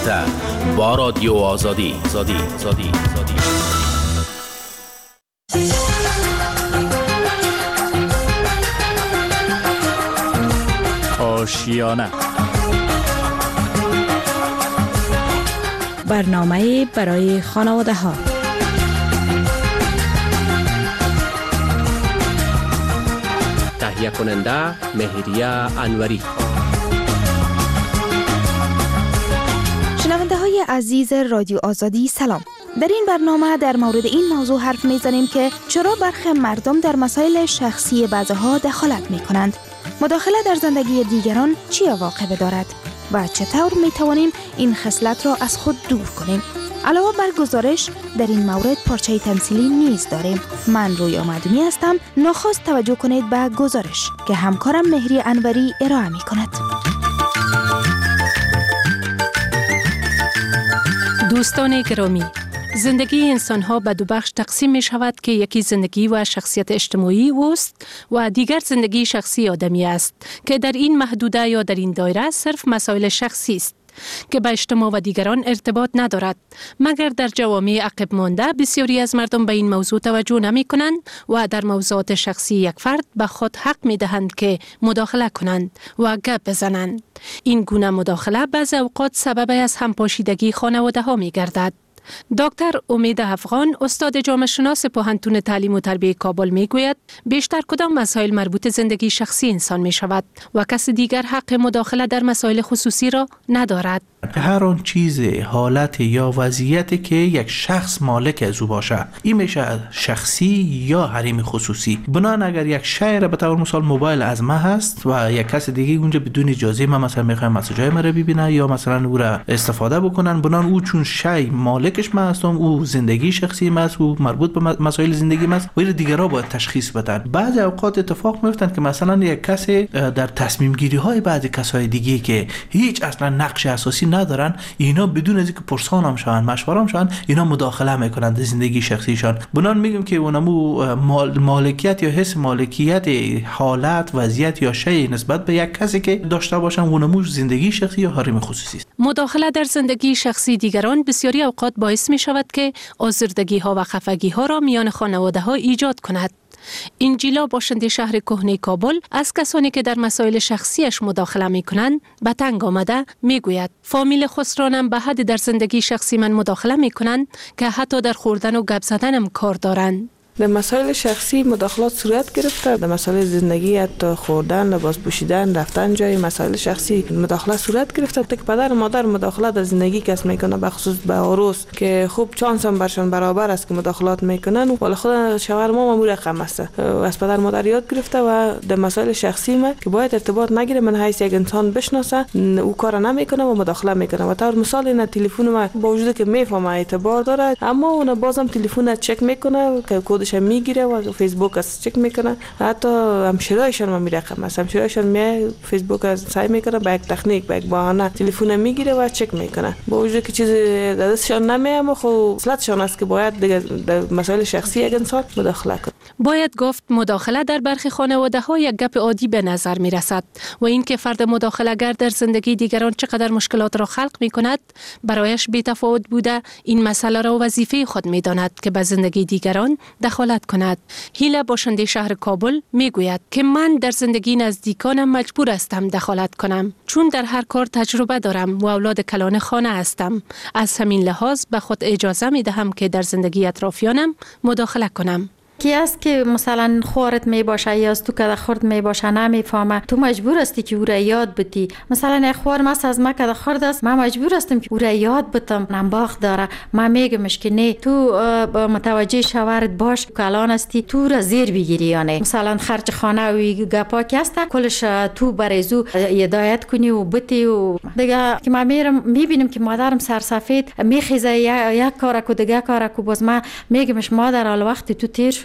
با رادیو آزادی. آشیانه، برنامه برای خانواده ها. تهیه کننده مهریه انوری. شنونده های عزیز رادیو آزادی سلام. در این برنامه در مورد این موضوع حرف میزنیم که چرا برخی مردم در مسائل شخصی بعضها دخالت می کنند. مداخله در زندگی دیگران چی عواقب دارد و چطور می توانیم این خصلت را از خود دور کنیم. علاوه بر گزارش در این مورد پارچه تمثیلی نیز داریم. من رویا معدومی هستم. نخست توجه کنید به گزارش که همکارم مهری انوری ارائه می کند. دوستان گرامی، زندگی انسان‌ها به دو بخش تقسیم می شود که یکی زندگی و شخصیت اجتماعی اوست و دیگر زندگی شخصی آدمی است که در این محدوده یا در این دایره صرف مسائل شخصی است که به اجتماع و دیگران ارتباط ندارد. مگر در جوامع عقب مانده بسیاری از مردم به این موضوع توجه نمی کنند و در موضوعات شخصی یک فرد به خود حق می دهند که مداخله کنند و گپ بزنند. این گونه مداخله بعضی اوقات سبب از همپاشیدگی خانواده ها می گردد. دکتر امید افغان، استاد جامعه شناس پوهنتون تعلیم و تربیت کابل می گوید بیشتر کدام مسائل مربوط زندگی شخصی انسان می شود و کسی دیگر حق مداخله در مسائل خصوصی را ندارد. هر آن چیز، حالت یا وضعیتی که یک شخص مالک از او باشه، این میشه شخصی یا حریم خصوصی. بنان اگر یک شی را به طور مثال موبایل از ما هست و یک کس دیگه اونجا بدون اجازه ما مثلا میخواد مسیجای ما رو ببینه یا مثلا او را استفاده بکنن، بنان او چون شی مالکش ما هستم، او زندگی شخصی ما است، او مربوط به مسائل زندگی ما است و دیگرها باید تشخیص بدن. بعضی اوقات اتفاق میفتن که مثلا یک کسی در تصمیم گیری های بعضی کسای دیگه که هیچ اصلا نقش اساسی ندارن، اینا بدون از اینکه پرسان هم شون، مشوره هم شون، اینا مداخله میکنند در زندگی شخصیشان. بنان میگم که اونمو مالکیت یا حس مالکیت حالت، وضعیت یا شی نسبت به یک کسی که داشته باشن، اونمو زندگی شخصی یا حریم خصوصی است. مداخله در زندگی شخصی دیگران بسیاری اوقات باعث می شود که آزردگی ها و خفگی ها را میان خانواده ها ایجاد کند. انجیلا، باشنده شهر کهنه کابل، از کسانی که در مسائل شخصیش مداخله می کنند به تنگ آمده می گوید فامیل خسرانم به حد در زندگی شخصی من مداخله می کنند که حتی در خوردن و گپ زدنم کار دارند. در مسائل شخصی مداخلات صورت گرفته. در مسائل زندگی، حتی خوردن، لباس پوشیدن، رفتن جای، مسائل شخصی مداخله صورت گرفته که پدر و مادر مداخله در زندگی کس میکنه، به خصوص به عروس که خوب چانس هم برشان برابر است که مداخلات میکنن و ولی خود شوهر ما مامور رقم است. از پدر مادر یاد گرفته و در مسائل شخصی ما که باید ارتباط نگیره، من حیث یک انسان بشناسه، او کار نمیکنه و مداخله میکنه. و طور مثال این تلفن ما با وجود که میفهمه اعتبار داره، اما اون بازم تلفن چک میکنه که کدش میگیره و فیسبوک از چک میکنه. حتی همشرایشان ما میرقم است، همشرایشان می فیسبوک از سعی میکنه با یک تکنیک، با یک بهانه تلفن میگیره و چک میکنه. با وجود که چیز دستشان نمیام و خب اصلاتشان است که باید در مسائل شخصی یک انسان مداخله کنه. باید گفت مداخله در برخی خانواده ها یک گپ عادی به نظر می رسد و اینکه فرد مداخله گر در زندگی دیگران چقدر مشکلات را خلق می کند برایش بی تفاوت بوده، این مسئله را وظیفه خود می داند که به زندگی دیگران دخالت کند. هیلا، باشنده شهر کابل، می گوید که من در زندگی نزدیکانم مجبور هستم دخالت کنم چون در هر کار تجربه دارم و اولاد کلان خانه هستم. از همین لحاظ به خود اجازه می دهم که در زندگی اطرافیانم مداخله کنم. کی است که مثلا خورت می باشه یا از تو که خورد می باشه نمیفهمه، تو مجبور هستی که او را یاد بدی. مثلا یک خور ماست از ما که خورد است، من مجبور هستم که او را یاد بدم. نمباخ داره، من میگمش که نه، تو متوجه شوهرت باش که الان هستی، تو را زیر بگیری یا نه. مثلا خرج خانه و گپا که است کلش تو برای زو هدایت کنی و بتی و دیگه. که من میبینم که مادرم سرسفید میخیزه یک کار کو دیگه کار کو، باز من میگمش مادر حال وقتی تو تیر شد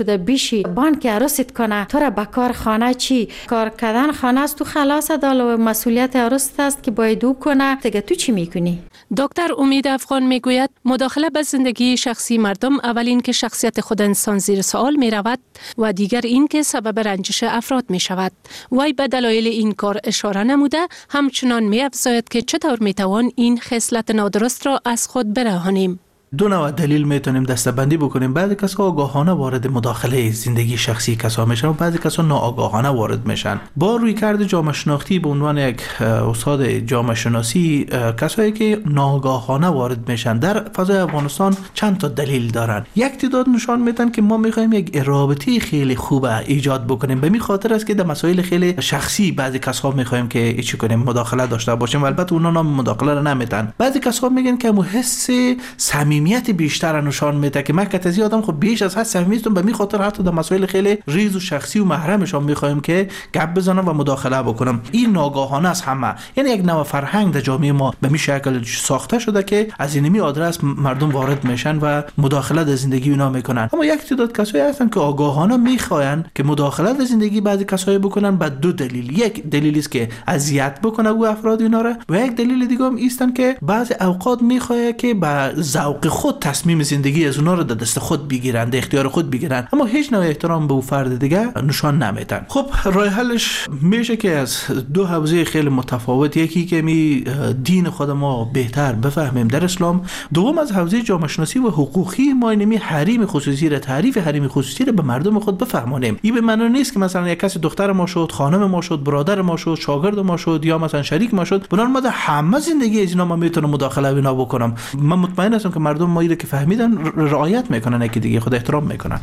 بده بیشی بانک عروست کنه تو را به کار خانه چی کار کردن خانه است تو خلاص دال مسئولیت عروست است که باید او کنه دیگه تو چی میکنی؟ دکتر امید افغان میگوید مداخله به زندگی شخصی مردم اولین که شخصیت خود انسان زیر سوال می رود و دیگر این که سبب رنجش افراد می شود. وی به دلایل این کار اشاره نموده همچنان می افزاید که چطور می توان این خصلت نادرست را از خود برهانیم. دو نوع دلیل میتونیم دسته‌بندی بکنیم. بعضی کسا آگاهانه وارد مداخله زندگی شخصی کسا میشن و بعضی کسا ناآگاهانه وارد میشن. با رویکرد جامعه شناختی به عنوان یک استاد جامعه شناسی کسایی که ناآگاهانه وارد میشن در فضای افغانستان چند تا دلیل دارن. یک تعداد نشان میدن که ما میخوایم یک رابطه خیلی خوب ایجاد بکنیم. به این خاطر است که در مسائل خیلی شخصی بعضی کسا میخوایم که چی کنیم مداخله داشته باشیم. البته اونا نام مداخله رو نمیدن. بعضی کسا میگن که حس صمیمیت بیشتر نشان میده که من کتازی آدم خب بیش از حد صمیمیتون به می خاطر حتی در مسائل خیلی ریز و شخصی و محرمشان میخوایم که گپ بزنم و مداخله بکنم. این ناگاهانه است همه. یعنی یک نوع فرهنگ در جامعه ما به می شکل ساخته شده که از اینمی آدرس مردم وارد میشن و مداخله در زندگی اونا میکنن. اما یک تعداد کسایی هستن که آگاهانه میخواین که مداخله در زندگی بعضی کسایی بکنن به دو دلیل. یک دلیلی است که اذیت بکنه او افراد اینا را و یک دلیل دیگه هم ایستن که بعضی اوقات میخواد که به ذوق خود تصمیم زندگی از اونا رو در دست خود بگیرن، در اختیار خود بگیرن، اما هیچ نوع احترام به اون فرد دیگه نشان نمیدن. خب راه حلش میشه که از دو حوزه خیلی متفاوت، یکی که می دین خود ما بهتر بفهمیم در اسلام، دوم از حوزه جامعه شناسی و حقوقی ما اینمی حریم خصوصی را، تعریف حریم خصوصی را به مردم خود بفهمونیم. این به معنی نیست که مثلا یک کسی دختر ما شد، خانم ما شد، برادر ما شد، شاگرد ما شد یا مثلا شریک ما شد، بنابراین ما در همه زندگی از اینا ما میتونم مداخله اینا بکنم. من مطمئن هستم که مردم ما که فهمیدن رعایت میکنن، یکی دیگه خود احترام میکنن.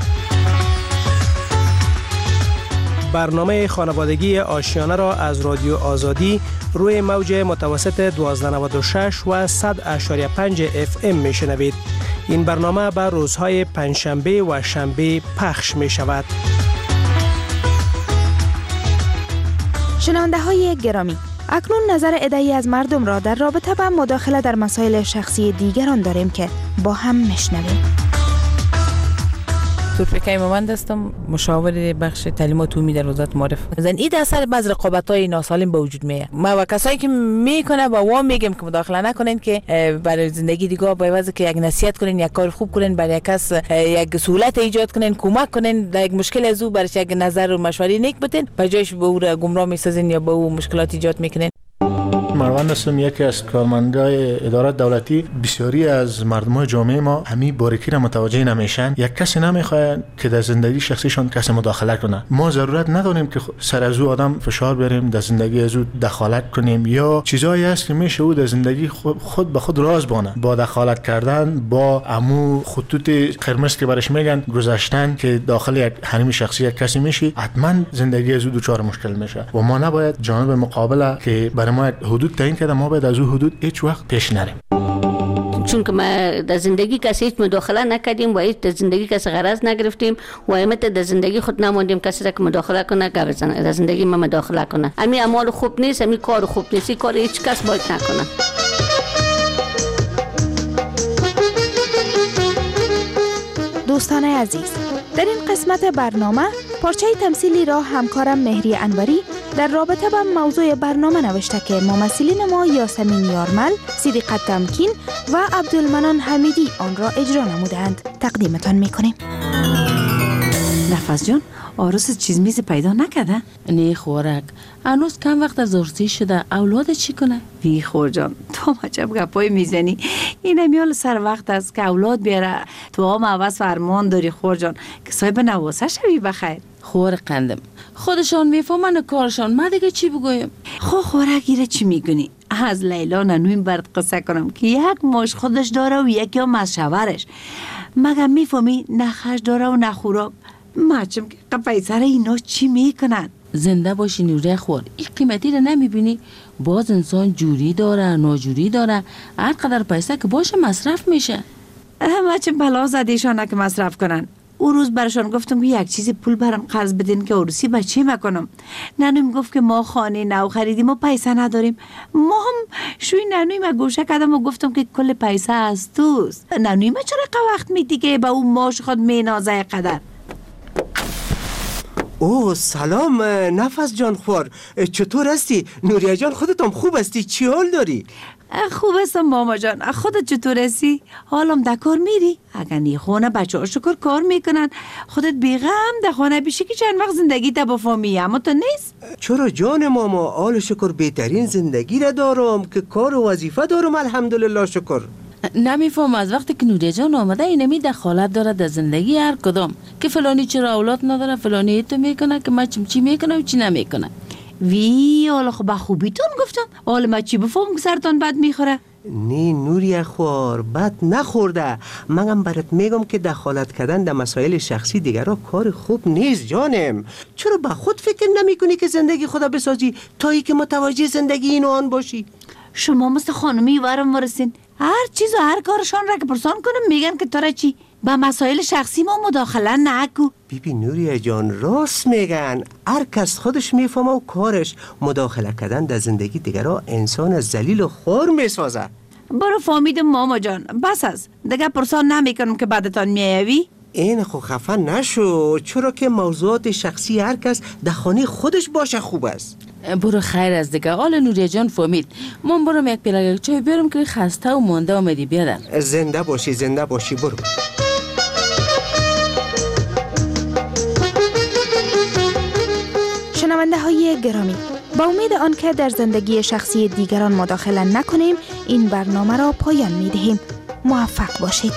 برنامه خانوادگی آشیانه را از رادیو آزادی روی موج متوسط 1296 و 100.5 FM میشنوید. این برنامه بر روزهای پنجشنبه و شنبه پخش می شود. شنونده های گرامی، اکنون نظر عده‌ای از مردم را در رابطه با مداخله در مسائل شخصی دیگران داریم که با هم میشنویم. توفیقه مومند هستم، مشاور بخش تعلیمات عمومی در وزارت معارف. زن این اثر بعض رقابت‌های ناسالم به وجود میاد. ما و کسایی که میکنه با وام میگم که مداخله نکنین که برای زندگی دیگه با واسه که یک نصیحت کنین، یک کار خوب کنین، برای کس یک سهولت ایجاد کنین، کمک کنین، در یک مشکل از او برای یک نظر و مشوره نیک بدین، به جایش به او را گمراه میسازین یا به او مشکلات ایجاد میکنین. مروان هستم، یکی از کارمندای اداره دولتی. بسیاری از مردم جامعه ما همین باریکی را متوجه نمیشن. یک کسی نمیخواد که در زندگی شخصیشون کسی مداخله کنه. ما ضرورت نداریم که سر از او آدم فشار بریم، در زندگی از او دخالت کنیم، یا چیزایی هست که میشه او در زندگی خود به خود راز بانه. با دخالت کردن، با امو خطوط قرمز که برش میگن گذاشتن که داخل یک حریم شخصی یک کسی میشی، حتما زندگی از او دچار مشکل میشه و ما نباید جانب مقابل که برای ما حدود تعیین کرده ما باید از اون حدود هیچ وقت پیش نریم. چون که ما در زندگی کسی هیچ مداخله نکردیم و هیچ در زندگی کسی غرض نگرفتیم و همت در زندگی خود نموندیم کسی را که مداخله کنه که بزنه در زندگی ما مداخله کنه. امی اعمال خوب نیست، امی کار خوب نیست، این کار هیچ کس باید نکنه. دوستان عزیز، در این قسمت برنامه پارچه تمثیلی را همکارم مهری انوری در رابطه با موضوع برنامه نوشته که ممثلین ما یاسمین یارمل، صدیقه تمکین و عبدالمنان حمیدی آن را اجرا نمودند. تقدیمتان میکنیم. نفس جان، آروس چیز میز پیدا نکرده؟ نه خورک، هنوز کم وقت از عروسی شده، اولاد چی کنه؟ وی خور جان، تو عجب گپای میزنی. این میال سر وقت است که اولاد بیاره. تو هم عوض فرمان داری خور جان که صاحب نواسه شوی بخیر. خور قندم، خودشان میفهمن کارشان، ما دیگه چی بگویم؟ خورک ایره چی میگونی؟ از لیلا ننویم برد قصه کنم که یک ماش خودش داره و یکی هم از شوهرش. مگه میفهمی نخش داره و نخوراب. مچم که قفیسر اینا چی میکنن؟ زنده باشی نوره خور، این قیمتی رو نمیبینی؟ باز انسان جوری داره ناجوری داره، هر قدر پیسه که باشه مصرف میشه. مچم بلا زدیشانه که مصرف کنن. او روز برشان گفتم که یک چیزی پول برام قرض بدین که عروسی بچه مکنم. ننویم گفت که ما خانه نو خریدیم و پیسه نداریم. ما هم شوی ننویم گوشه کردم و گفتم که کل پیسه از توست. ننویم چرا وقت میدی که با اون ماش خود مینازه قدر؟ اوه سلام نفس جان خوار، چطور هستی؟ نوریا جان خودتم خوب هستی؟ چی حال داری؟ خوب هستم ماما جان. خودت چطور هستی؟ حالم در کار میری؟ اگر نی خونه بچه ها شکر کار میکنن، خودت بیغم در خانه بیشی که چند وقت زندگی تا با فامی اما تو نیست؟ چرا جان ماما، حال شکر بهترین زندگی را دارم که کار و وظیفه دارم الحمدلله شکر. نمیفهم از وقتی که نوریا جان آمده اینمی دخالت داره در زندگی هر کدام، که فلانی چرا اولاد نداره، فلانی تو میکنه که من چی میکنه و چی نمیکنه. وی حالا خب خوبیتون گفتم، حالا من چی بفهم که سرتان بد میخوره؟ نه نوریا خوار، بد نخورده. منم برات میگم که دخالت کردن در مسائل شخصی دیگرها کار خوب نیست جانم. چرا با خود فکر نمی کنی که زندگی خدا بسازی تا ای که متوجه زندگی این و آن باشی؟ شما مثل خانمی ورم ورسین، هر چیز و هر کارشان را که پرسان کنم میگن که تو را چی؟ با مسائل شخصی ما مداخله نکو. بیبی نوریا جان راست میگن، هر کس خودش میفهمه و کارش. مداخله کردن در زندگی دیگرها انسان ذلیل و خوار میسازه. برو فهمیدم ماما جان، بس از دیگه پرسان نمیکنم که بعدتان میایوی. این خو خفه نشو، چرا که موضوعات شخصی هر کس در خانه خودش باشه خوب است. برو خیر از دیگه، حال نوریا جان فهمید. من برم یک پیاله چای بیارم که خسته و مانده آمدی. بیادر زنده باشی زنده باشی. برو. شنونده های گرامی، با امید آنکه در زندگی شخصی دیگران مداخله نکنیم این برنامه را پایان می دهیم. موفق باشید.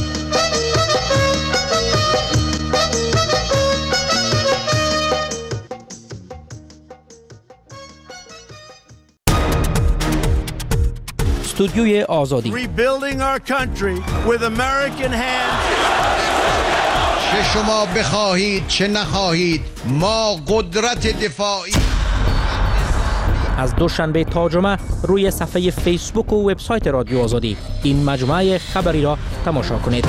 استودیوی آزادی. Rebuilding our country with American hands. چه شما بخواهید چه نخواهید ما قدرت دفاعی. از دوشنبه تا جمعه روی صفحه فیسبوک و وبسایت رادیو آزادی این مجموعه خبری را تماشا کنید.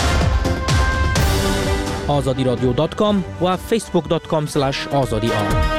azadiradyo.com و facebook.com/azadi